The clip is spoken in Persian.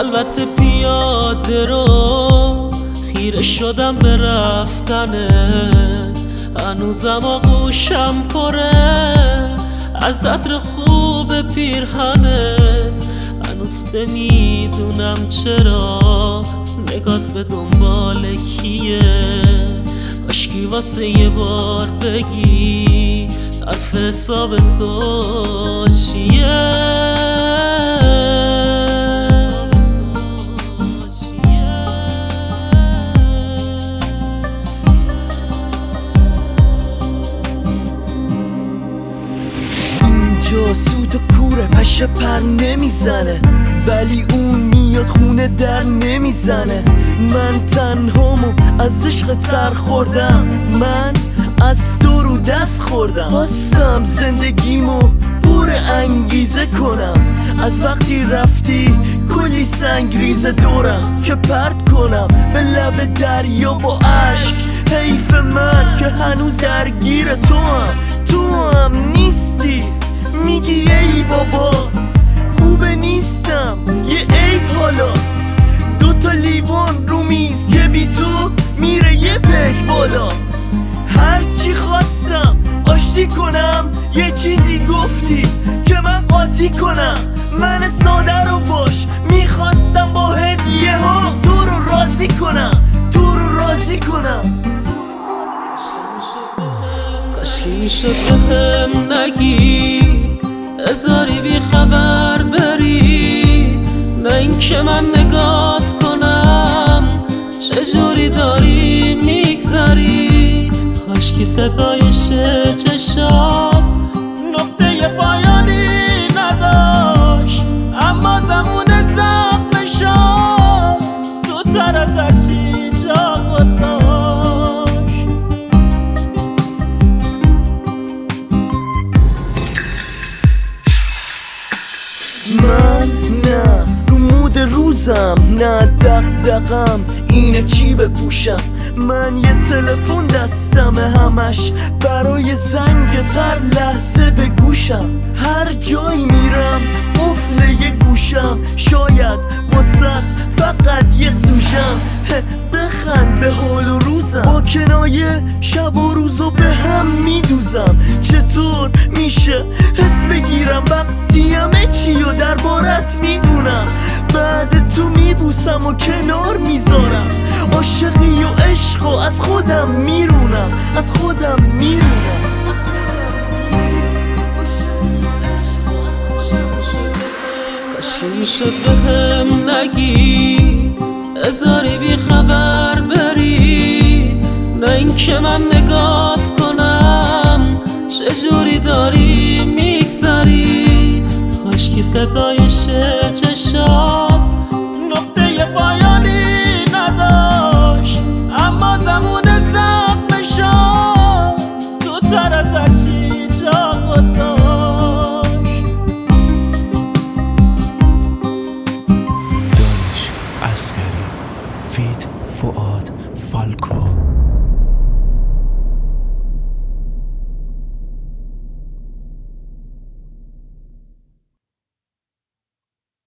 البته پیاده رو خیره شدم به رفتنه، هنوزم آغوشم پره از عطر خوب پیرهنت. هنوز نمیدونم چرا نگات به دنبال کیه، کاشکی واسه یه بار بگی حرف حساب تو چیه. اینجا سوت و کوره پشه پر نمیزنه، ولی اون میاد خونه در نمیزنه. من تنهامو از عشق سر خوردم، من از تو رو دست خوردم. خواستم زندگیمو پر انگیزه کنم، از وقتی رفتی کلی سنگ ریز دورم که پرت کنم به لب دریا با عشق. حیف من که هنوز درگیر تو هم نیستی. میگی ای بابا خوبه نیستم، یه عید حالا 2 لیوان رو میز که بی تو میره یه پک بالا. هرچی خواستم آشتی کنم یه چیزی گفتی که من قاطی کنم. من ساده رو باش میخواستم با هدیه ها تو رو راضی کنم. کاشکی میشه بهم نگی هزاری بی خبر بری، نه اینکه من نگات کنم چجوری داری میگذری. کاشکی ستایش چشات نقطه پایانی نداشت، اما زمان زخمشات زودتر از هرچی جا گذاشت. من نه رو مود روزم، نه دقدقم اینه چی بپوشم. من یه تلفن دستمه همش برای زنگ تر لحظه به گوشم. هر جایی میرم قفل یه گوشم، شاید واسط فقط یه سوژم. بخند به حال و روزم، با کنایه شب و روزو به هم میدوزم. چطور میشه حس بگیرم وقتی همه چی و دربارت میدونم، بعد تو میبوسم و کنار میذارم. عاشقی و عشق و از خودم میرونم. کاشکی میشه بهم نگی هزاری بی خبر بری، نه اینکه من نگات کنم چجوری داری میگذری. کاشکی ستایش چشات